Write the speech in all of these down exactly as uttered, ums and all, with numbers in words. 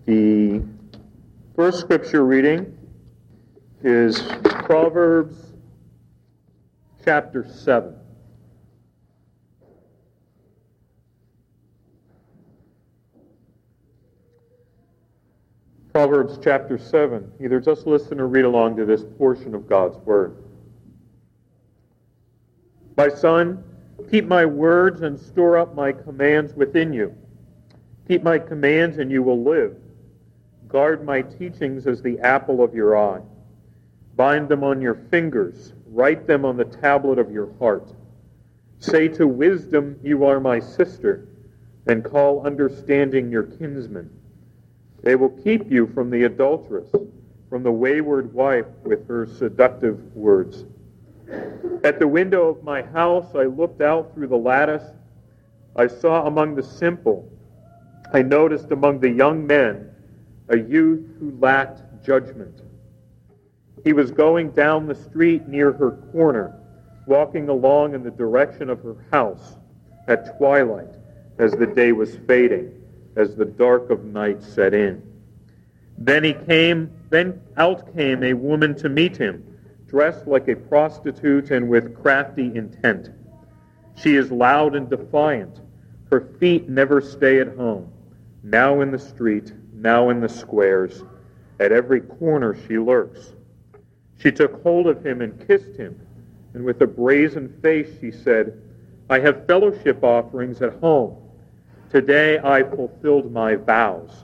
The first scripture reading is Proverbs chapter seven. Proverbs chapter seven. Either just listen or read along to this portion of God's Word. My son, keep my words and store up my commands within you. Keep my commands and you will live. Guard my teachings as the apple of your eye. Bind them on your fingers. Write them on the tablet of your heart. Say to wisdom, you are my sister, and call understanding your kinsman. They will keep you from the adulteress, from the wayward wife with her seductive words. At the window of my house I looked out through the lattice. I saw among the simple, I noticed among the young men, a youth who lacked judgment. He was going down the street near her corner, walking along in the direction of her house at twilight as the day was fading, as the dark of night set in. Then he came, then out came a woman to meet him, dressed like a prostitute and with crafty intent. She is loud and defiant. Her feet never stay at home. Now in the street, now in the squares. At every corner she lurks. She took hold of him and kissed him, and with a brazen face she said, I have fellowship offerings at home. Today I fulfilled my vows.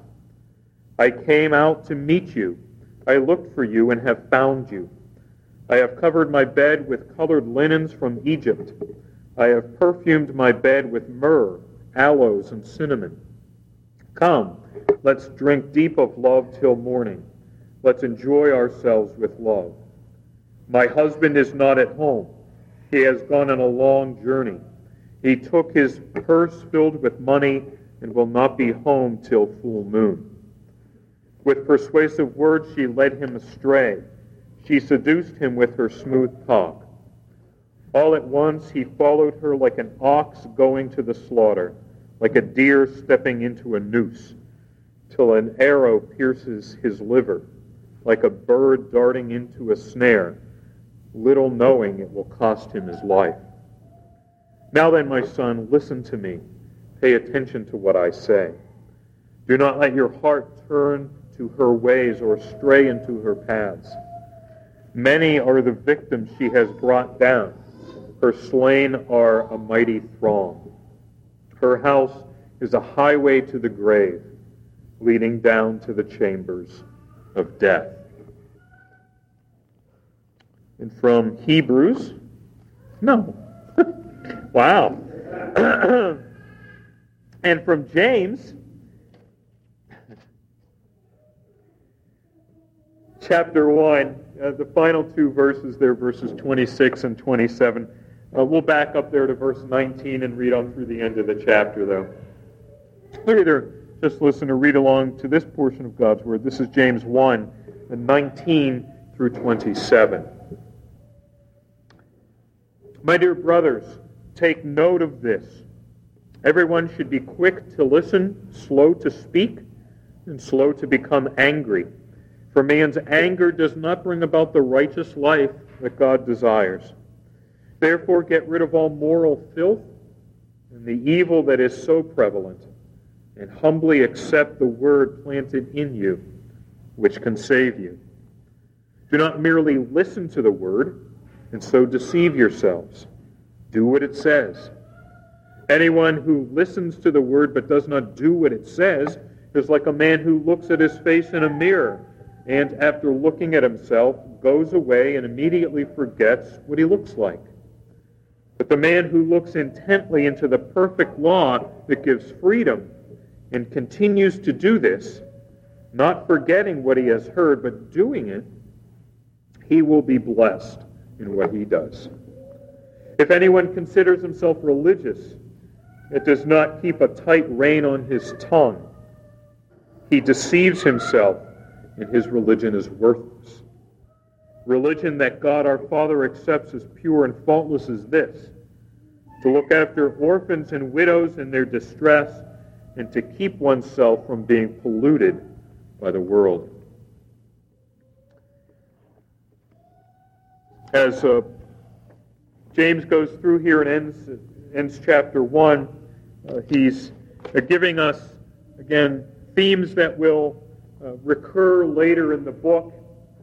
I came out to meet you. I looked for you and have found you. I have covered my bed with colored linens from Egypt. I have perfumed my bed with myrrh, aloes, and cinnamon. Come, let's drink deep of love till morning. Let's enjoy ourselves with love. My husband is not at home. He has gone on a long journey. He took his purse filled with money and will not be home till full moon. With persuasive words she led him astray. She seduced him with her smooth talk. All at once he followed her like an ox going to the slaughter, like a deer stepping into a noose, till an arrow pierces his liver, like a bird darting into a snare, little knowing it will cost him his life. Now then, my son, listen to me. Pay attention to what I say. Do not let your heart turn to her ways or stray into her paths. Many are the victims she has brought down. Her slain are a mighty throng. Her house is a highway to the grave, leading down to the chambers of death. And from Hebrews, no. Wow. And from James, chapter one, uh, the final two verses there, verses twenty-six and twenty-seven. Uh, we'll back up there to verse nineteen and read on through the end of the chapter, though. Or either just listen or read along to this portion of God's Word. This is James one, nineteen through twenty-seven. My dear brothers, take note of this. Everyone should be quick to listen, slow to speak, and slow to become angry. For man's anger does not bring about the righteous life that God desires. Therefore, get rid of all moral filth and the evil that is so prevalent, and humbly accept the word planted in you, which can save you. Do not merely listen to the word, and so deceive yourselves. Do what it says. Anyone who listens to the word but does not do what it says is like a man who looks at his face in a mirror, and after looking at himself, goes away and immediately forgets what he looks like. But the man who looks intently into the perfect law that gives freedom and continues to do this, not forgetting what he has heard, but doing it, he will be blessed in what he does. If anyone considers himself religious, it does not keep a tight rein on his tongue. He deceives himself, and his religion is worthless. Religion that God our Father accepts as pure and faultless is this: to look after orphans and widows in their distress, and to keep oneself from being polluted by the world. As uh, James goes through here and ends, ends chapter one, uh, he's uh, giving us, again, themes that will uh, recur later in the book.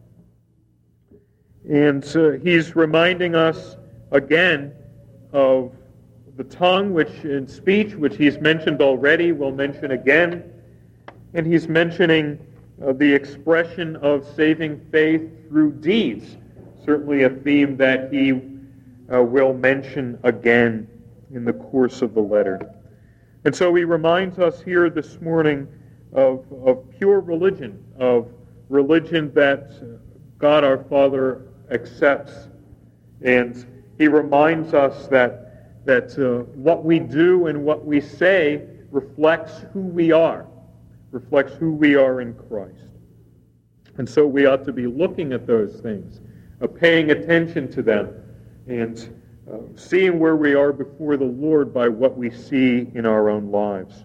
And uh, he's reminding us again of the tongue, which in speech, which he's mentioned already, will mention again. And he's mentioning uh, the expression of saving faith through deeds. Certainly a theme that he uh, will mention again in the course of the letter. And so he reminds us here this morning of, of pure religion, of religion that God our Father accepts. And he reminds us that, that uh, what we do and what we say reflects who we are, reflects who we are in Christ. And so we ought to be looking at those things, uh, paying attention to them, and uh, seeing where we are before the Lord by what we see in our own lives.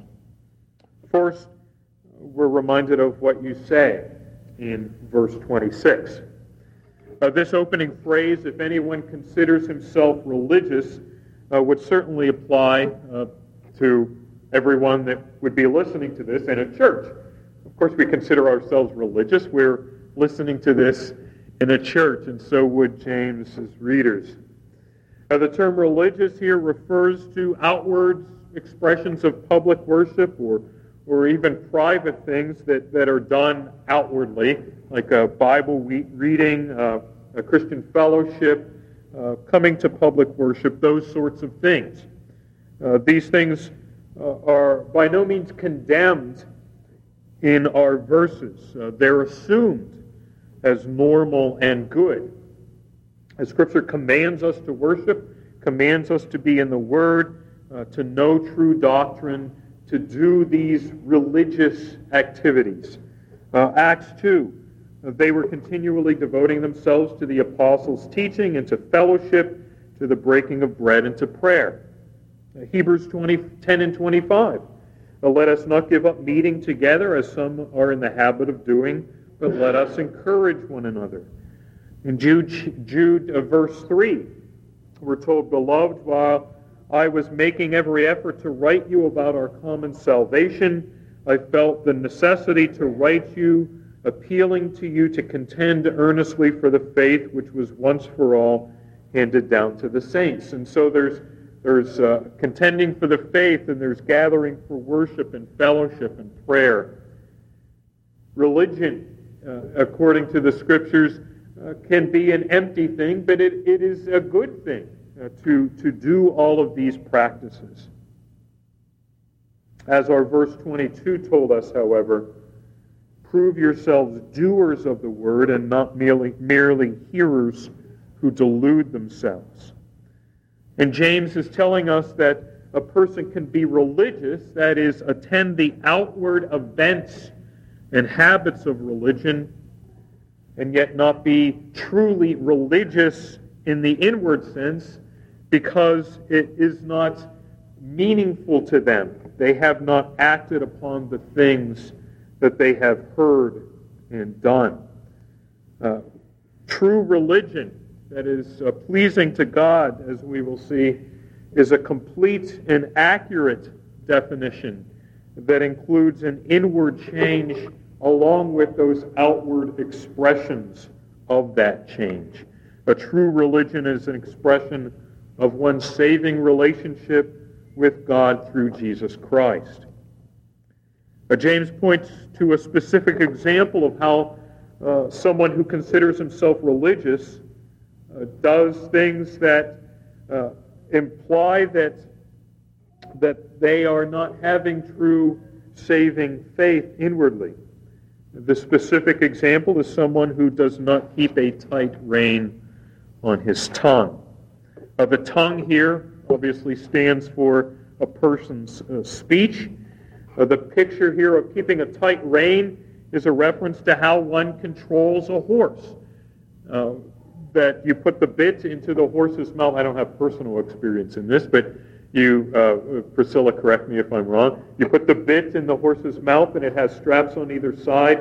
First, we're reminded of what you say in verse twenty-six. Uh, this opening phrase, if anyone considers himself religious, uh, would certainly apply uh, to everyone that would be listening to this in a church. Of course, we consider ourselves religious. We're listening to this in a church, and so would James's readers. Uh, the term religious here refers to outward expressions of public worship or or even private things that, that are done outwardly, like a Bible reading, uh, a Christian fellowship, uh, coming to public worship, those sorts of things. Uh, these things uh, are by no means condemned in our verses. Uh, they're assumed as normal and good. As Scripture commands us to worship, commands us to be in the Word, uh, to know true doctrine, to do these religious activities. Uh, Acts two, uh, they were continually devoting themselves to the apostles' teaching and to fellowship, to the breaking of bread and to prayer. Uh, Hebrews twenty, ten and twenty-five, uh, let us not give up meeting together as some are in the habit of doing, but let us encourage one another. In Jude, Jude uh, verse three, we're told, beloved, while I was making every effort to write you about our common salvation, I felt the necessity to write you, appealing to you to contend earnestly for the faith which was once for all handed down to the saints. And so there's there's uh, contending for the faith, and there's gathering for worship and fellowship and prayer. Religion, uh, according to the Scriptures, uh, can be an empty thing, but it, it is a good thing. Uh, to, to do all of these practices. As our verse twenty-two told us, however, prove yourselves doers of the word and not merely, merely hearers who delude themselves. And James is telling us that a person can be religious, that is, attend the outward events and habits of religion, and yet not be truly religious in the inward sense, because it is not meaningful to them. They have not acted upon the things that they have heard and done. Uh, true religion that is uh, pleasing to God, as we will see, is a complete and accurate definition that includes an inward change along with those outward expressions of that change. A true religion is an expression of one's saving relationship with God through Jesus Christ. Uh, James points to a specific example of how uh, someone who considers himself religious uh, does things that uh, imply that, that they are not having true saving faith inwardly. The specific example is someone who does not keep a tight rein on his tongue. Uh, the tongue here obviously stands for a person's uh, speech. Uh, the picture here of keeping a tight rein is a reference to how one controls a horse. Uh, that you put the bit into the horse's mouth. I don't have personal experience in this, but you, uh, Priscilla, correct me if I'm wrong. You put the bit in the horse's mouth, and it has straps on either side,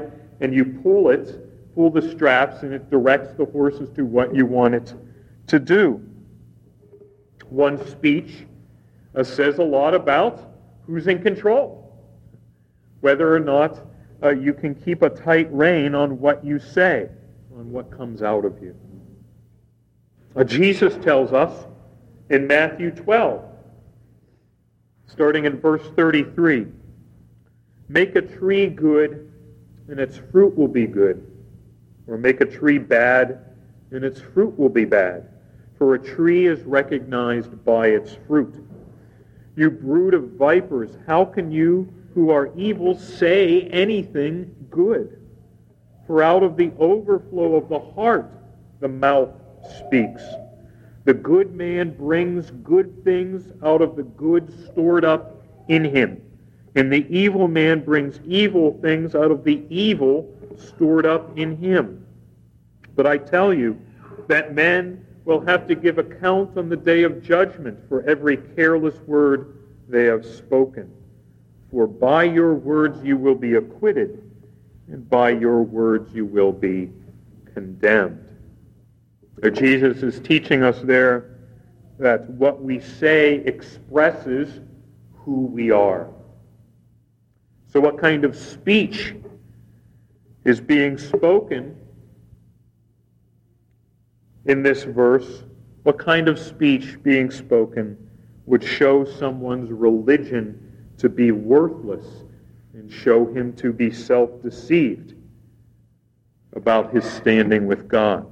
and you pull it, pull the straps, and it directs the horses to what you want it to do. One speech uh, says a lot about who's in control, whether or not uh, you can keep a tight rein on what you say, on what comes out of you. Uh, Jesus tells us in Matthew twelve, starting in verse thirty-three, make a tree good, and its fruit will be good. Or make a tree bad, and its fruit will be bad. For a tree is recognized by its fruit. You brood of vipers, how can you who are evil say anything good? For out of the overflow of the heart the mouth speaks. The good man brings good things out of the good stored up in him. And the evil man brings evil things out of the evil stored up in him. But I tell you that men will have to give account on the day of judgment for every careless word they have spoken. For by your words you will be acquitted, and by your words you will be condemned. So Jesus is teaching us there that what we say expresses who we are. So what kind of speech is being spoken in this verse? What kind of speech being spoken would show someone's religion to be worthless and show him to be self-deceived about his standing with God?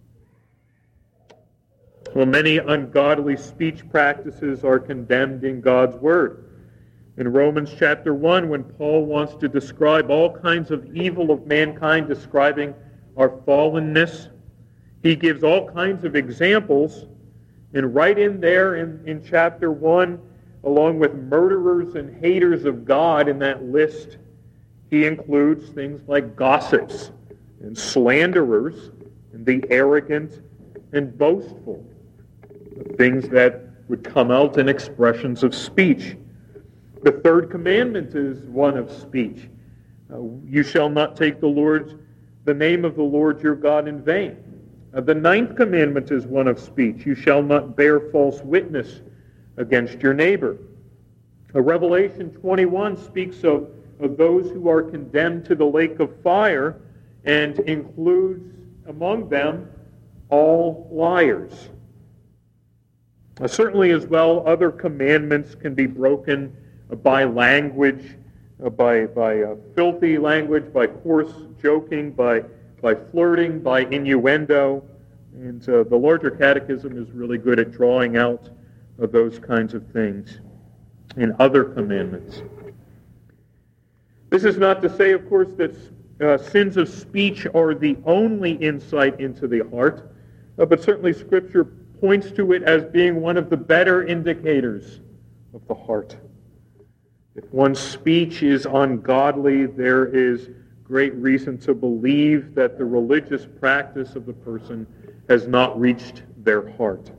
Well, many ungodly speech practices are condemned in God's Word. In Romans chapter one, when Paul wants to describe all kinds of evil of mankind, describing our fallenness, he gives all kinds of examples. And right in there in, in chapter one, along with murderers and haters of God in that list, he includes things like gossips and slanderers and the arrogant and boastful, things that would come out in expressions of speech. The third commandment is one of speech. Uh, you shall not take the Lord's, the name of the Lord your God in vain. Uh, the ninth commandment is one of speech. You shall not bear false witness against your neighbor. Uh, Revelation twenty-one speaks of, of those who are condemned to the lake of fire and includes among them all liars. Uh, certainly as well, other commandments can be broken by language, uh, by by uh, filthy language, by coarse joking, by by flirting, by innuendo. And uh, the larger catechism is really good at drawing out uh, those kinds of things in other commandments. This is not to say, of course, that uh, sins of speech are the only insight into the heart, uh, but certainly Scripture points to it as being one of the better indicators of the heart. If one's speech is ungodly, there is great reason to believe that the religious practice of the person has not reached their heart.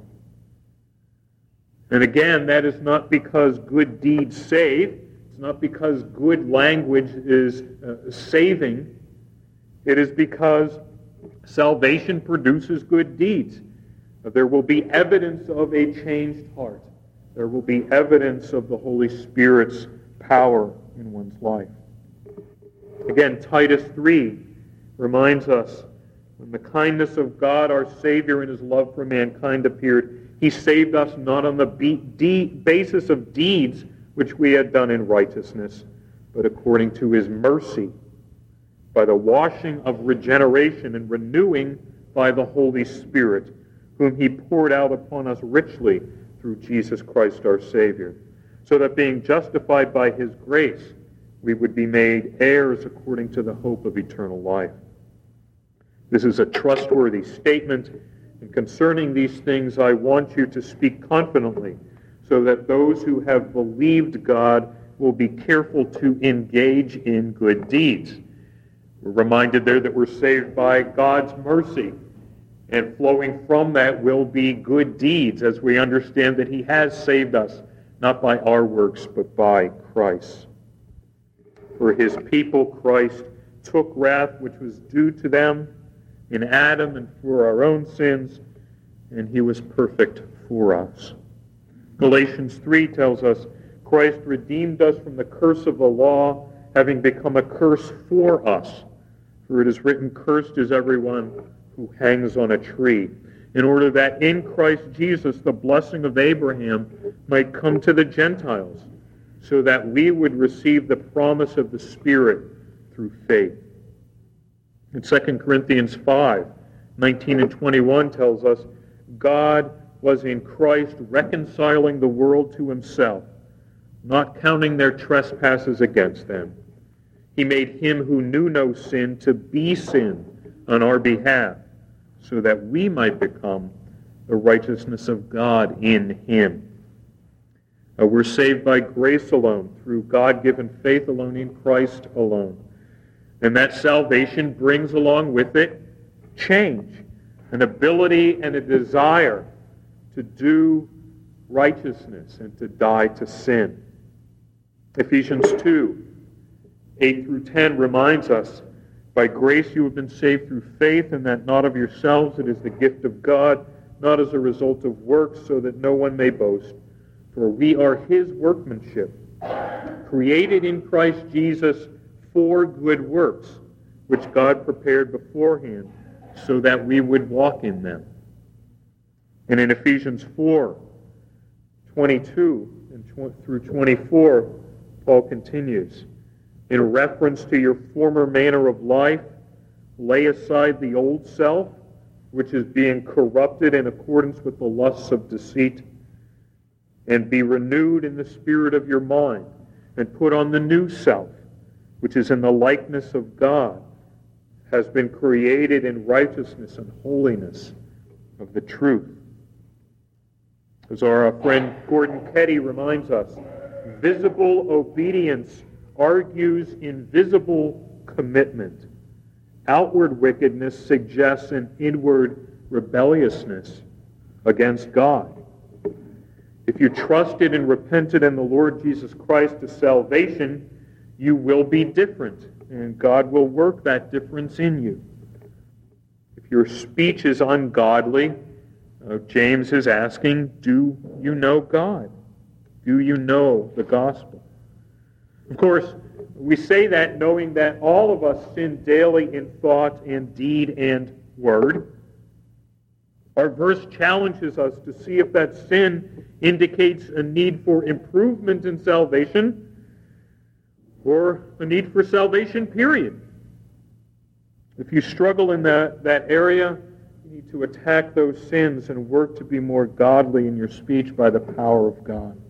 And again, that is not because good deeds save. It's not because good language is uh, saving. It is because salvation produces good deeds. There will be evidence of a changed heart. There will be evidence of the Holy Spirit's power in one's life. Again, Titus three reminds us, when the kindness of God our Savior and his love for mankind appeared, he saved us not on the be- de- basis of deeds which we had done in righteousness, but according to his mercy, by the washing of regeneration and renewing by the Holy Spirit, whom he poured out upon us richly through Jesus Christ our Savior, so that being justified by his grace, we would be made heirs according to the hope of eternal life. This is a trustworthy statement, and concerning these things I want you to speak confidently, so that those who have believed God will be careful to engage in good deeds. We're reminded there that we're saved by God's mercy, and flowing from that will be good deeds, as we understand that he has saved us, not by our works, but by Christ. For his people, Christ took wrath which was due to them in Adam and for our own sins, and he was perfect for us. Galatians three tells us, Christ redeemed us from the curse of the law, having become a curse for us. For it is written, cursed is everyone who hangs on a tree, in order that in Christ Jesus the blessing of Abraham might come to the Gentiles, so that we would receive the promise of the Spirit through faith. In Second Corinthians five, nineteen and twenty-one tells us, God was in Christ reconciling the world to himself, not counting their trespasses against them. He made him who knew no sin to be sin on our behalf, so that we might become the righteousness of God in him. Uh, we're saved by grace alone, through God-given faith alone, in Christ alone. And that salvation brings along with it change, an ability and a desire to do righteousness and to die to sin. Ephesians two, eight through ten reminds us, by grace you have been saved through faith, and that not of yourselves, it is the gift of God, not as a result of works, so that no one may boast. For we are his workmanship, created in Christ Jesus for good works, which God prepared beforehand, so that we would walk in them. And in Ephesians four, twenty-two and through twenty-four, Paul continues, in reference to your former manner of life, lay aside the old self, which is being corrupted in accordance with the lusts of deceit, and be renewed in the spirit of your mind, and put on the new self, which is in the likeness of God, has been created in righteousness and holiness of the truth. As our friend Gordon Ketty reminds us, visible obedience argues invisible commitment. Outward wickedness suggests an inward rebelliousness against God. If you trusted and repented in the Lord Jesus Christ to salvation, you will be different, and God will work that difference in you. If your speech is ungodly, uh, James is asking, do you know God? Do you know the gospel? Of course, we say that knowing that all of us sin daily in thought and deed and word. Our verse challenges us to see if that sin indicates a need for improvement in salvation or a need for salvation, period. If you struggle in that, that area, you need to attack those sins and work to be more godly in your speech by the power of God.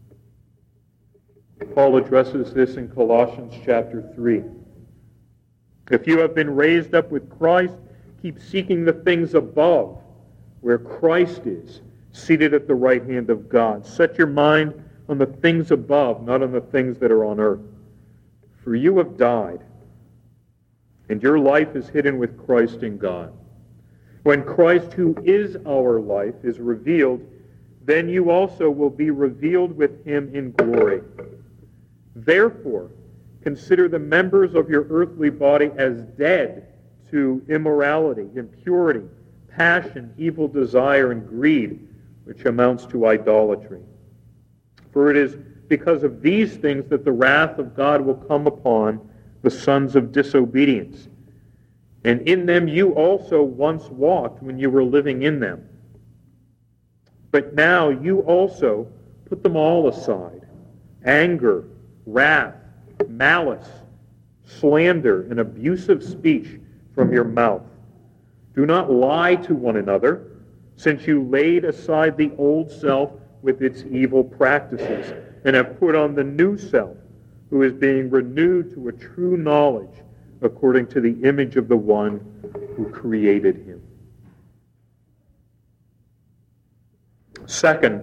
Paul addresses this in Colossians chapter three. If you have been raised up with Christ, keep seeking the things above, where Christ is, seated at the right hand of God. Set your mind on the things above, not on the things that are on earth. For you have died, and your life is hidden with Christ in God. When Christ, who is our life, is revealed, then you also will be revealed with him in glory. Therefore, consider the members of your earthly body as dead to immorality, impurity, passion, evil desire, and greed, which amounts to idolatry. For it is because of these things that the wrath of God will come upon the sons of disobedience. And in them you also once walked when you were living in them. But now you also put them all aside: anger, wrath, malice, slander, and abusive speech from your mouth. Do not lie to one another, since you laid aside the old self with its evil practices, and have put on the new self, who is being renewed to a true knowledge according to the image of the one who created him. Second,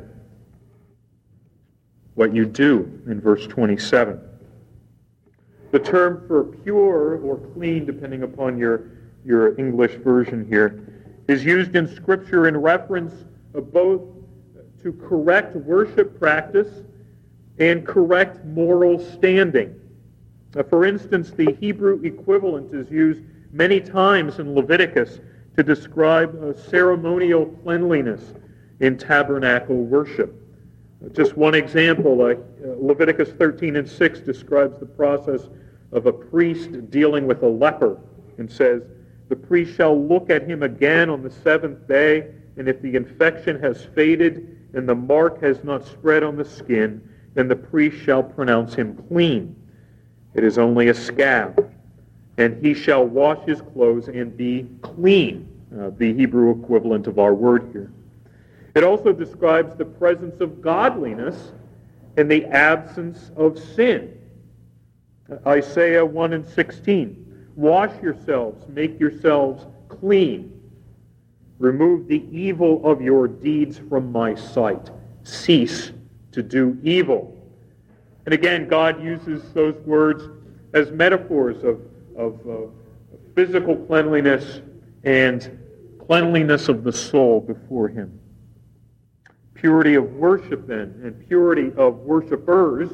what you do in verse twenty-seven. The term for pure or clean, depending upon your, your English version here, is used in Scripture in reference of both to correct worship practice and correct moral standing. Uh, for instance, the Hebrew equivalent is used many times in Leviticus to describe uh, ceremonial cleanliness in tabernacle worship. Uh, just one example, uh, Leviticus thirteen and six describes the process of a priest dealing with a leper and says, "The priest shall look at him again on the seventh day, and if the infection has faded and the mark has not spread on the skin, then the priest shall pronounce him clean. It is only a scab, and he shall wash his clothes and be clean," uh, the Hebrew equivalent of our word here. It also describes the presence of godliness and the absence of sin. Isaiah one and sixteen, "Wash yourselves, make yourselves clean. Remove the evil of your deeds from my sight. Cease to do evil." And again, God uses those words as metaphors of, of uh, physical cleanliness and cleanliness of the soul before him. Purity of worship, then, and purity of worshipers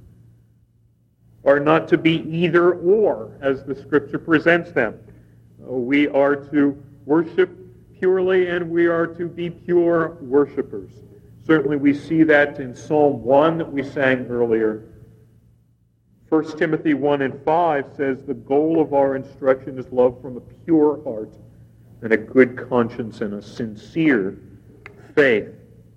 are not to be either or, as the Scripture presents them. We are to worship purely, and we are to be pure worshipers. Certainly we see that in Psalm one that we sang earlier. First Timothy one and five says, "The goal of our instruction is love from a pure heart and a good conscience and a sincere faith."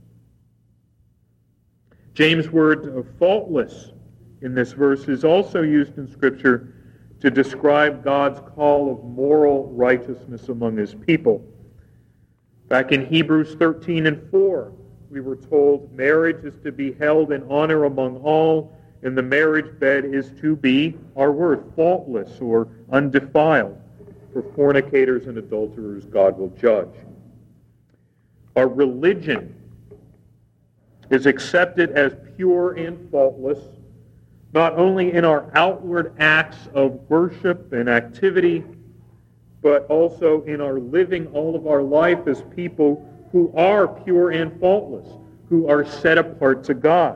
James' word of faultless in this verse is also used in Scripture to describe God's call of moral righteousness among his people. Back in Hebrews thirteen and four, we were told marriage is to be held in honor among all, and the marriage bed is to be, our word, faultless or undefiled. For fornicators and adulterers God will judge. Our religion is accepted as pure and faultless, not only in our outward acts of worship and activity, but also in our living all of our life as people who are pure and faultless, who are set apart to God.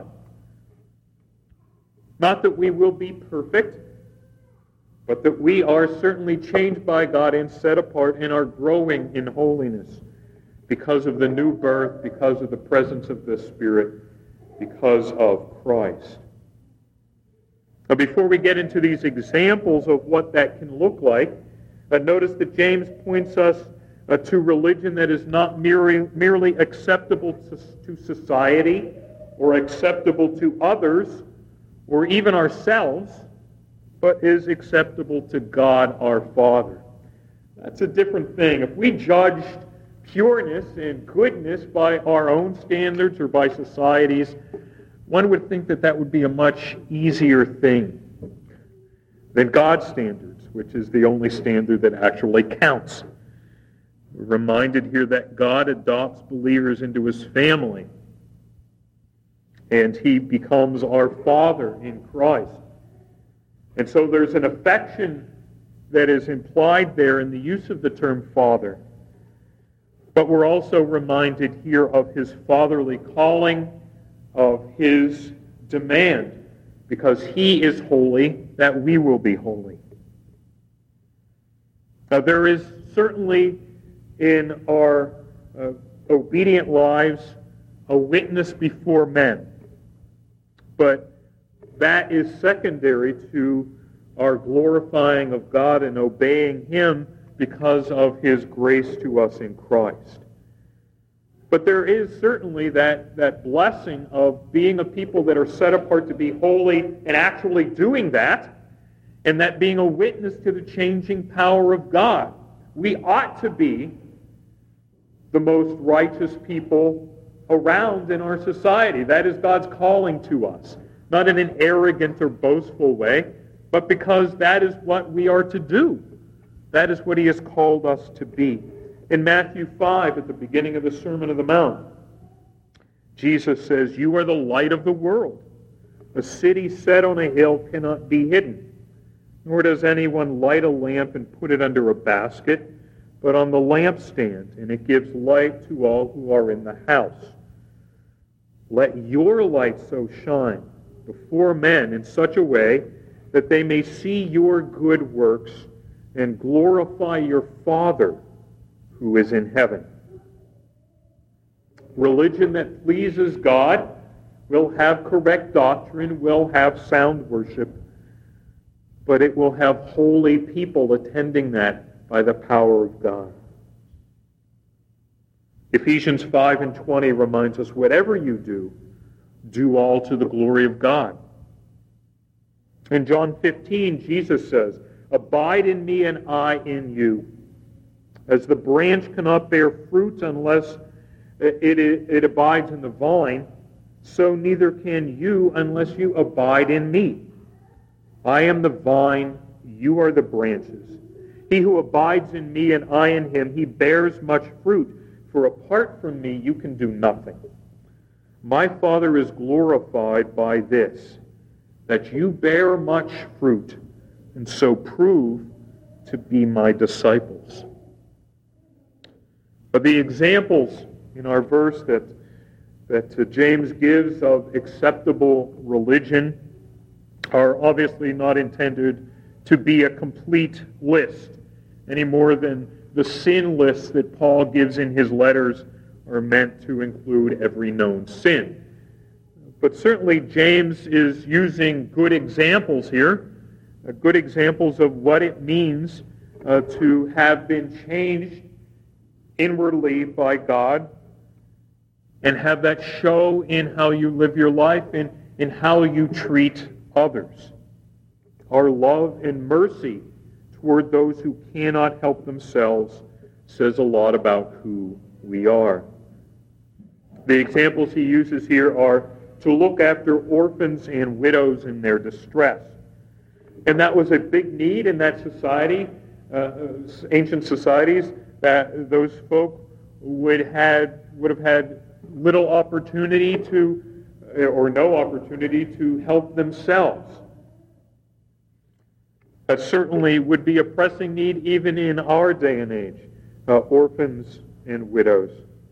Not that we will be perfect, but that we are certainly changed by God and set apart and are growing in holiness because of the new birth, because of the presence of the Spirit, because of Christ. Now, before we get into these examples of what that can look like, uh, notice that James points us uh, to religion that is not merely, merely acceptable to, to society or acceptable to others or even ourselves, but is acceptable to God our Father. That's a different thing. If we judged pureness and goodness by our own standards or by society's, one would think that that would be a much easier thing than God's standards, which is the only standard that actually counts. We're reminded here that God adopts believers into his family, and he becomes our Father in Christ. And so there's an affection that is implied there in the use of the term Father. But we're also reminded here of his fatherly calling, of his demand, because he is holy, that we will be holy. Now, there is certainly in our uh, obedient lives a witness before men, but that is secondary to our glorifying of God and obeying him because of his grace to us in Christ. But there is certainly that, that blessing of being a people that are set apart to be holy and actually doing that, and that being a witness to the changing power of God. We ought to be the most righteous people around in our society. That is God's calling to us, not in an arrogant or boastful way, but because that is what we are to do. That is what he has called us to be. In Matthew five, at the beginning of the Sermon on the Mount, Jesus says, "You are the light of the world. A city set on a hill cannot be hidden. Nor does anyone light a lamp and put it under a basket, but on the lampstand, and it gives light to all who are in the house. Let your light so shine before men in such a way that they may see your good works and glorify your Father who is in heaven. Religion that pleases God will have correct doctrine, will have sound worship, but it will have holy people attending that by the power of God. Ephesians five and twenty reminds us, whatever you do, do all to the glory of God. In John fifteen, Jesus says, abide in me and I in you. As the branch cannot bear fruit unless it, it, it abides in the vine, so neither can you unless you abide in me. I am the vine, you are the branches. He who abides in me and I in him, he bears much fruit, for apart from me you can do nothing. My Father is glorified by this, that you bear much fruit, and so prove to be my disciples. But the examples in our verse that, that uh, James gives of acceptable religion are obviously not intended to be a complete list, any more than the sin lists that Paul gives in his letters are meant to include every known sin. But certainly James is using good examples here, uh, good examples of what it means uh, to have been changed inwardly by God and have that show in how you live your life and in how you treat others. Our love and mercy toward those who cannot help themselves says a lot about who we are. The examples he uses here are to look after orphans and widows in their distress. And that was a big need in that society, uh, ancient societies, that those folk would had would have had little opportunity to, or no opportunity to help themselves. That certainly would be a pressing need even in our day and age, uh, orphans and widows.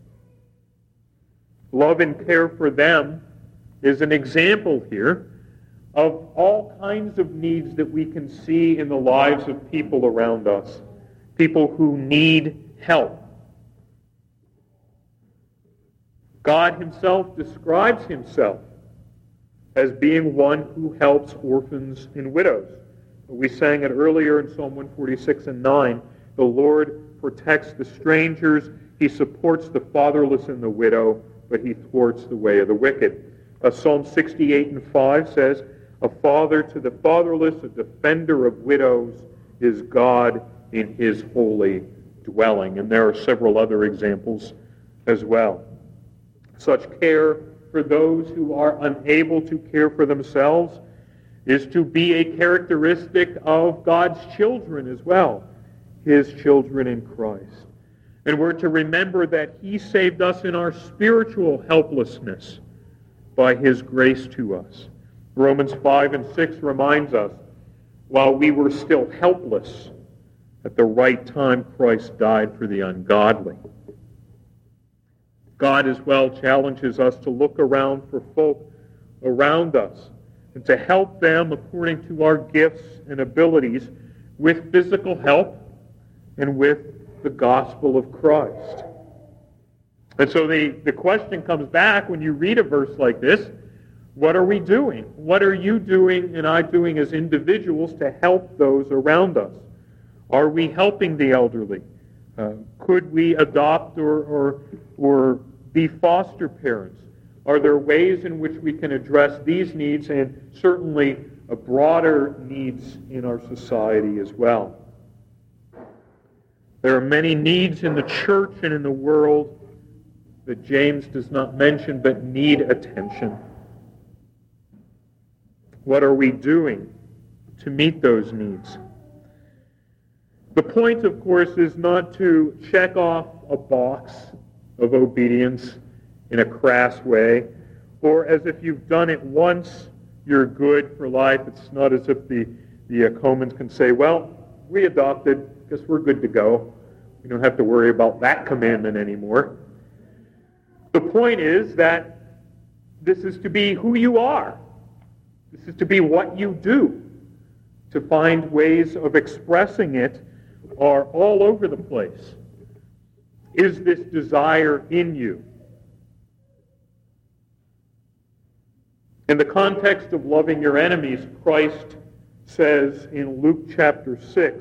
Love and care for them is an example here of all kinds of needs that we can see in the lives of people around us, people who need help. God himself describes himself as being one who helps orphans and widows. We sang it earlier in Psalm one forty-six and nine. The Lord protects the strangers. He supports the fatherless and the widow, but he thwarts the way of the wicked. Uh, Psalm sixty-eight and five says, a father to the fatherless, a defender of widows, is God in his holy dwelling. And there are several other examples as well. Such care for those who are unable to care for themselves is to be a characteristic of God's children as well, his children in Christ. And we're to remember that he saved us in our spiritual helplessness by his grace to us. Romans five and six reminds us, while we were still helpless, at the right time Christ died for the ungodly. God as well challenges us to look around for folk around us and to help them according to our gifts and abilities with physical help and with the gospel of Christ. And so the, the question comes back when you read a verse like this, what are we doing? What are you doing and I doing as individuals to help those around us? Are we helping the elderly? Uh, could we adopt or, or, or be foster parents? Are there ways in which we can address these needs and certainly a broader needs in our society as well? There are many needs in the church and in the world that James does not mention but need attention. What are we doing to meet those needs? The point, of course, is not to check off a box of obedience in a crass way, or as if you've done it once, you're good for life. It's not as if the, the uh, Comans can say, well, we adopted, guess we're good to go. We don't have to worry about that commandment anymore. The point is that this is to be who you are. This is to be what you do. to find ways of expressing it are all over the place. Is this desire in you? In the context of loving your enemies, Christ says in Luke chapter six,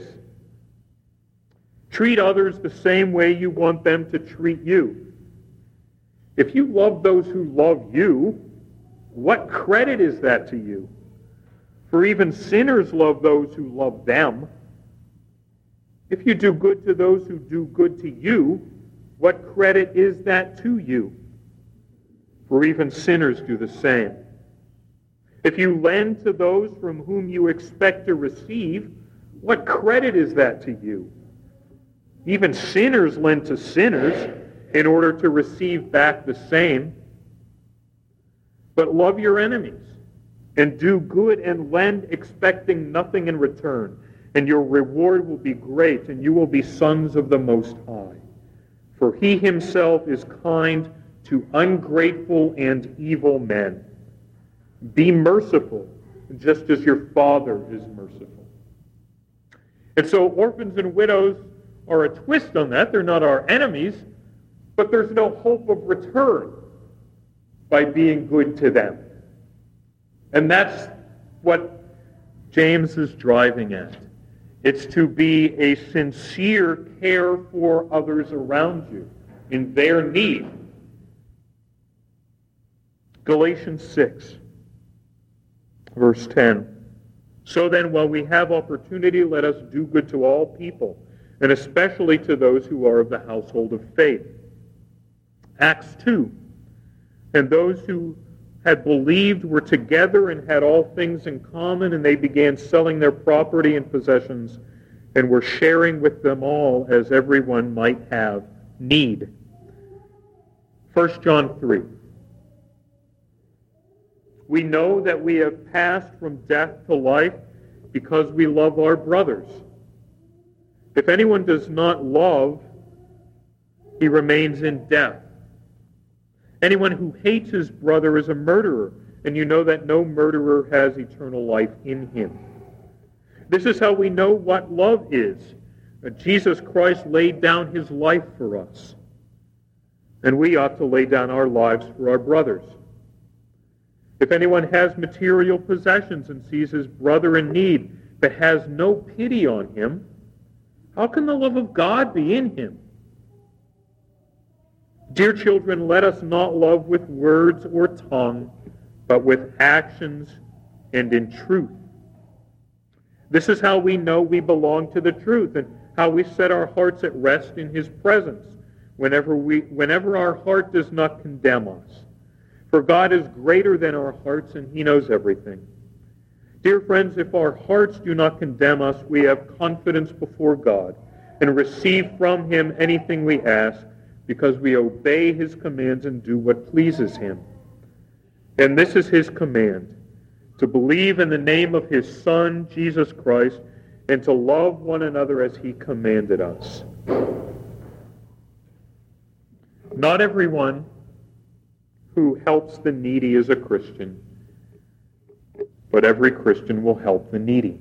treat others the same way you want them to treat you. If you love those who love you, what credit is that to you? For even sinners love those who love them. If you do good to those who do good to you, what credit is that to you? For even sinners do the same. If you lend to those from whom you expect to receive, what credit is that to you? Even sinners lend to sinners in order to receive back the same. But love your enemies and do good and lend expecting nothing in return, and your reward will be great, and you will be sons of the Most High. For he himself is kind to ungrateful and evil men. Be merciful, just as your Father is merciful. And so orphans and widows are a twist on that. They're not our enemies, but there's no hope of return by being good to them. And that's what James is driving at. It's to be a sincere care for others around you in their need. Galatians six, verse ten. So then, while we have opportunity, let us do good to all people, and especially to those who are of the household of faith. Acts two. And those who had believed were together and had all things in common, and they began selling their property and possessions and were sharing with them all as everyone might have need. First John three. We know that we have passed from death to life because we love our brothers. If anyone does not love, he remains in death. Anyone who hates his brother is a murderer, and you know that no murderer has eternal life in him. This is how we know what love is. Jesus Christ laid down his life for us, and we ought to lay down our lives for our brothers. If anyone has material possessions and sees his brother in need, but has no pity on him, how can the love of God be in him? Dear children, let us not love with words or tongue, but with actions and in truth. This is how we know we belong to the truth, and how we set our hearts at rest in his presence, whenever we, whenever our heart does not condemn us. For God is greater than our hearts, and he knows everything. Dear friends, if our hearts do not condemn us, we have confidence before God and receive from him anything we ask, because we obey his commands and do what pleases him. And this is his command, to believe in the name of his Son, Jesus Christ, and to love one another as he commanded us. Not everyone who helps the needy is a Christian, but every Christian will help the needy.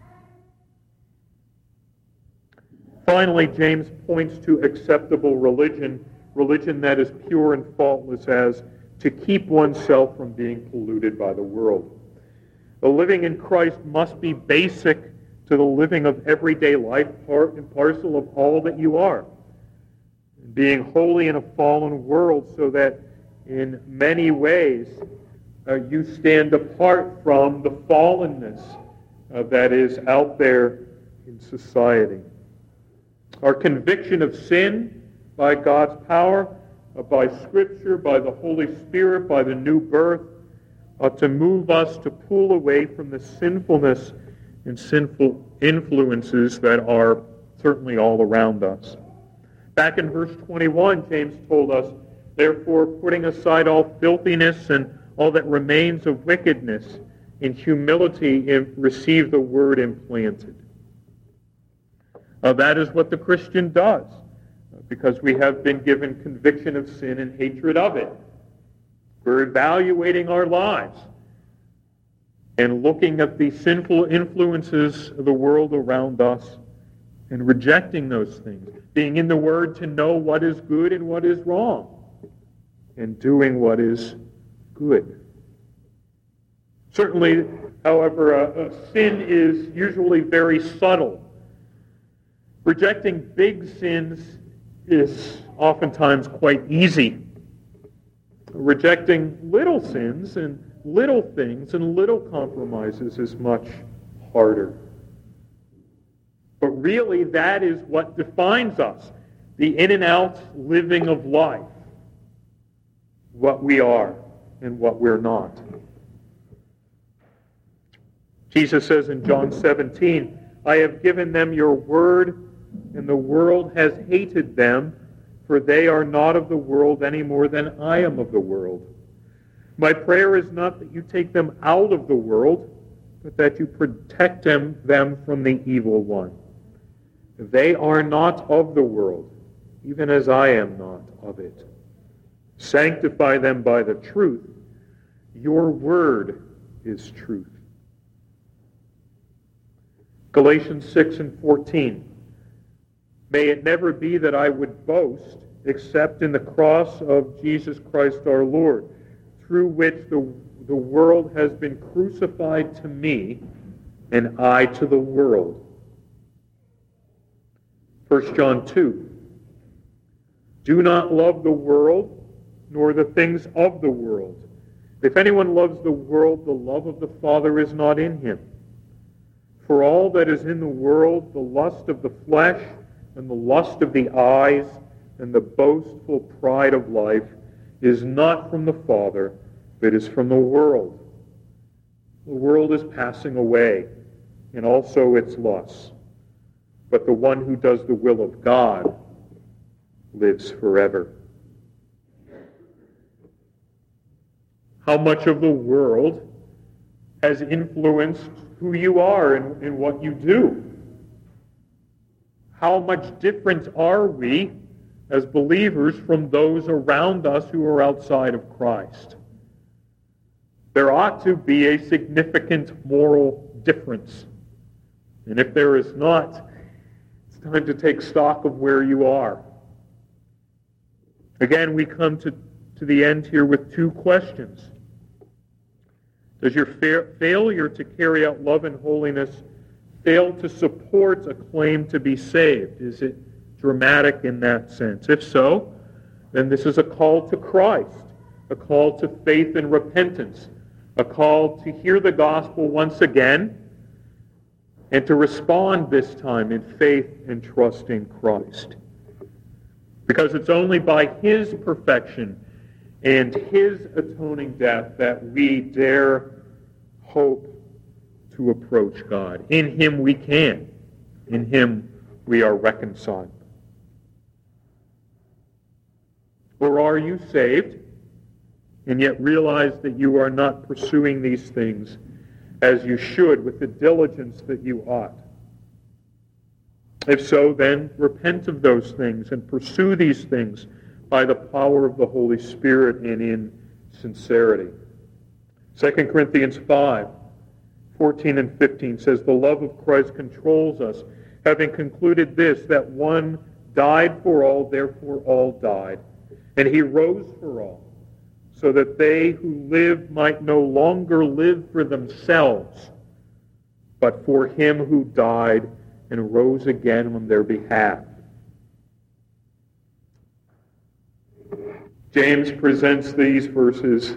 Finally, James points to acceptable religion, religion that is pure and faultless, as to keep oneself from being polluted by the world. The living in Christ must be basic to the living of everyday life, part and parcel of all that you are. Being holy in a fallen world, so that in many ways uh, you stand apart from the fallenness uh, that is out there in society. Our conviction of sin by God's power, uh, by Scripture, by the Holy Spirit, by the new birth, ought to move us to pull away from the sinfulness and sinful influences that are certainly all around us. Back in verse twenty-one, James told us, therefore, putting aside all filthiness and all that remains of wickedness, in humility receive the word implanted. Uh, that is what the Christian does, because we have been given conviction of sin and hatred of it. We're evaluating our lives. and looking at the sinful influences of the world around us and rejecting those things, being in the Word to know what is good and what is wrong, and doing what is good. Certainly, however, a, a sin is usually very subtle. Rejecting big sins is oftentimes quite easy. Rejecting little sins and little things and little compromises is much harder. But really, that is what defines us, the in and out living of life, what we are and what we're not. Jesus says in John seventeen, I have given them your word, and the world has hated them, for they are not of the world any more than I am of the world. My prayer is not that you take them out of the world, but that you protect them, them from the evil one. They are not of the world, even as I am not of it. Sanctify them by the truth. Your word is truth. Galatians six and fourteen. May it never be that I would boast except in the cross of Jesus Christ our Lord, through which the, the world has been crucified to me and I to the world. First John two. Do not love the world, nor the things of the world. If anyone loves the world, the love of the Father is not in him. For all that is in the world, the lust of the flesh, and the lust of the eyes, and the boastful pride of life, is not from the Father, but is from the world. The world is passing away, and also its lusts. But the one who does the will of God lives forever. How much of the world has influenced who you are and, and what you do? How much different are we as believers from those around us who are outside of Christ? There ought to be a significant moral difference. And if there is not, it's time to take stock of where you are. Again, we come to, to the end here with two questions. Does your fa- failure to carry out love and holiness fail to support a claim to be saved? Is it dramatic in that sense? If so, then this is a call to Christ, a call to faith and repentance, a call to hear the gospel once again, and to respond this time in faith and trust in Christ. Because it's only by his perfection and his atoning death that we dare hope to approach God. In him we can. In him we are reconciled. Or are you saved and yet realize that you are not pursuing these things as you should with the diligence that you ought? If so, then repent of those things and pursue these things by the power of the Holy Spirit and in sincerity. Second Corinthians five, fourteen and fifteen says, the love of Christ controls us, having concluded this, that one died for all, therefore all died. And he rose for all, so that they who live might no longer live for themselves, but for him who died and rose again on their behalf. James presents these verses,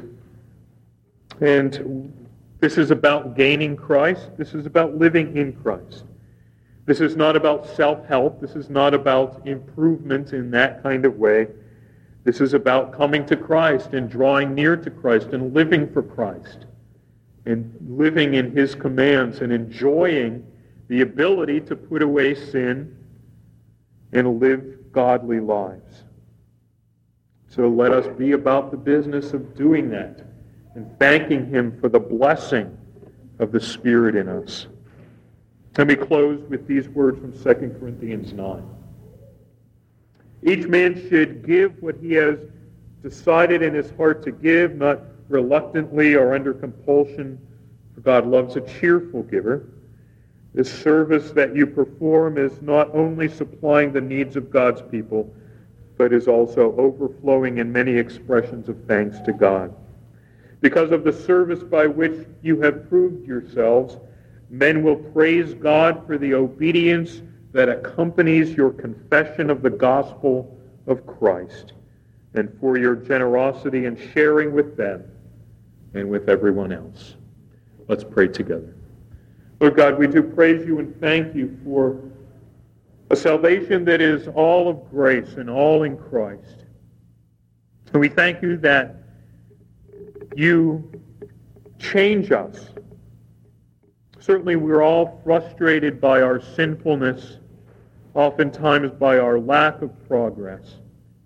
and this is about gaining Christ. This is about living in Christ. This is not about self-help. This is not about improvement in that kind of way. This is about coming to Christ and drawing near to Christ and living for Christ and living in his commands and enjoying the ability to put away sin and live godly lives. So let us be about the business of doing that and thanking him for the blessing of the Spirit in us. Let me close with these words from Second Corinthians nine. Each man should give what he has decided in his heart to give, not reluctantly or under compulsion, For God loves a cheerful giver. This service that you perform is not only supplying the needs of God's people, but is also overflowing in many expressions of thanks to God. Because of the service by which you have proved yourselves, men will praise God for the obedience that accompanies your confession of the gospel of Christ, and for your generosity in sharing with them and with everyone else. Let's pray together. Lord God, we do praise you and thank you for a salvation that is all of grace and all in Christ. And we thank you that you change us. Certainly we're all frustrated by our sinfulness, oftentimes by our lack of progress.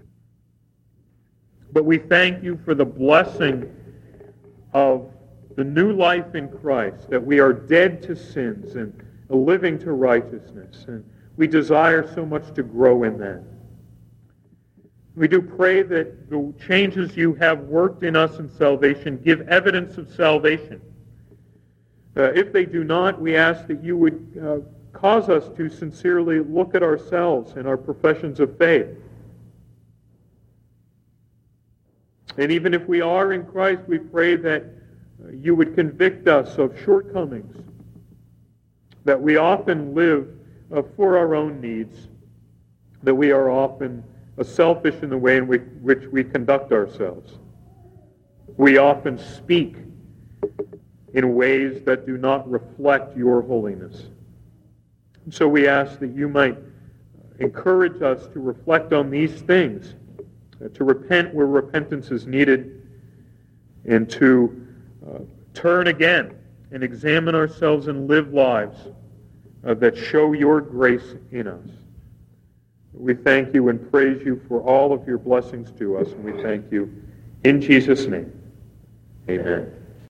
But we thank you for the blessing of the new life in Christ, that we are dead to sins and living to righteousness. And we desire so much to grow in that. We do pray that the changes you have worked in us in salvation give evidence of salvation. Uh, if they do not, we ask that you would uh, cause us to sincerely look at ourselves and our professions of faith. And even if we are in Christ, we pray that uh, you would convict us of shortcomings, that we often live uh, for our own needs, that we are often uh, selfish in the way in which, which we conduct ourselves. We often speak in ways that do not reflect your holiness. So we ask that you might encourage us to reflect on these things, uh, to repent where repentance is needed, and to uh, turn again and examine ourselves and live lives uh, that show your grace in us. We thank you and praise you for all of your blessings to us, and we thank you in Jesus' name. Amen.